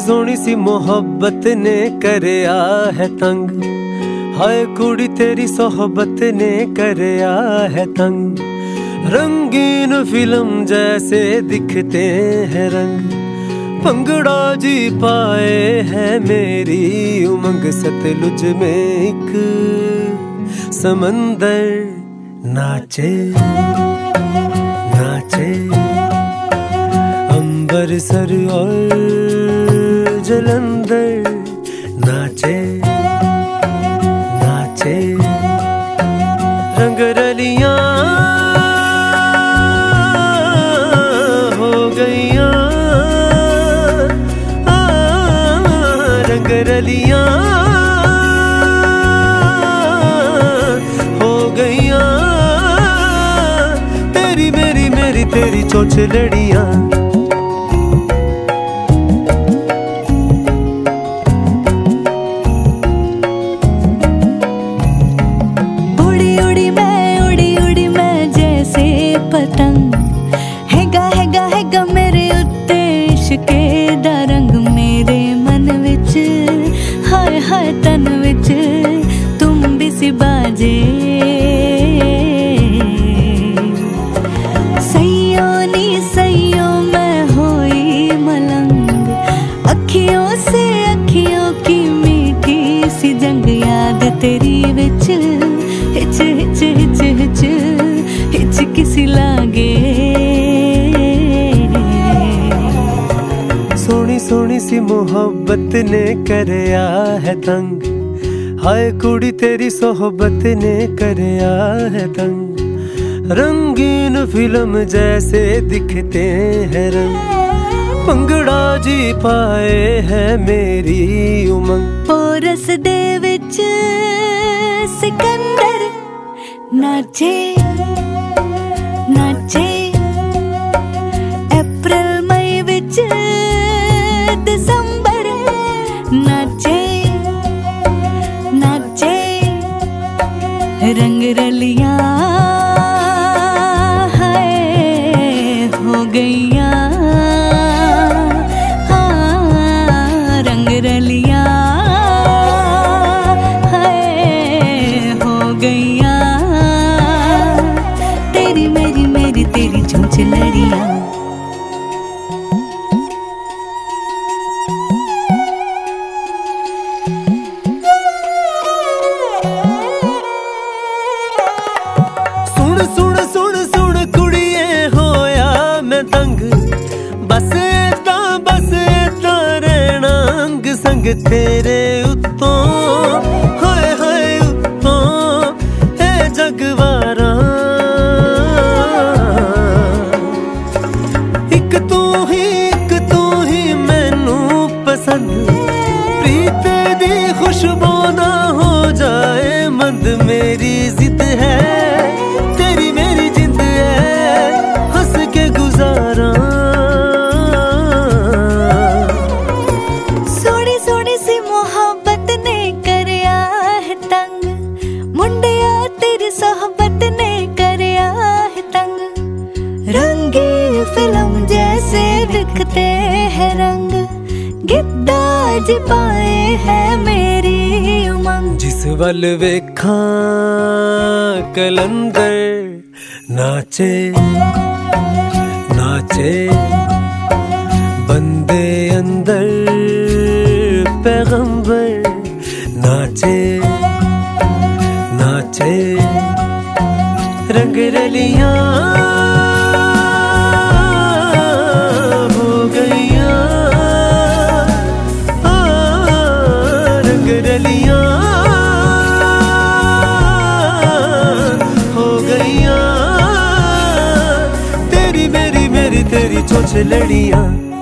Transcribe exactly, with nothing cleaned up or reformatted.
सोनी सी मोहब्बत ने करया है तंग, हाय कुड़ी तेरी सोहबत ने करया है तंग। रंगीन फिल्म जैसे दिखते हैं रंग, भंगड़ा जी पाए है मेरी उमंग। सतलुज में एक समंदर नाचे नाचे, अंबरसर और जलंधर नाचे नाचे। रंग रलियां हो गईयां, रंग रलियां हो गईयां, तेरी मेरी मेरी तेरी चोच लड़ियां। पतंग हैगा हैगा हैगा मेरे उत्ते इश्के दा रंग, मेरे मन विच हाय हाय तन विच तुम भी सी बाजे। सैयों नी सैयों मैं होई मलंग, अखियों से अखियों की मीठी सी जंग। याद तेरी विच हिच हिच हिच हिच हिच किसी लागे। सोनी सोनी सी मोहब्बत ने करया है तंग, हाय कुड़ी तेरी सोहबत ने करया है तंग। रंगीन फिल्म जैसे दिखते हैं रंग, भंगड़ा जी पाए है मेरी उमंग। पोरस दे विच सिकंदर नाचे नाचे, अप्रैल मई विच दिसंबर नाचे नाचे। रंग रलियां हाय हो गईयां, हाँ रंग रलियां हाय हो गईयां, तेरी मेरी मेरी तेरी चोंच लड़ियां। सुन सुन सुन सुन कुड़िए होया मैं तंग, बस इदा बस इदा रहना अंग संग तेरे उत्तों, हाय हाय उत्तों है जगवारा। एक तू ही एक तू ही मैनू पसंद, प्रीत दी खुशबू ना हो जाए मंद। मेरी जिद है तेरी मेरी जिंद है, हंस के गुजारा। सोनी सोनी सी मोहब्बत ने करया है तंग, मुंडिया तेरी सोहबत ने करया है तंग। रंगी फिल्म जैसे दिखते हैं रंग, गिद्दा जी पाए है मेरी उमंग। जिस वल वेखां कलंदर नाचे नाचे, बंदे अंदर पैगंबर नाचे नाचे। रंग रलियां हो गईयां, रंग रलियां हो गईयां, तेरी मेरी मेरी तेरी चोंच लड़ियां।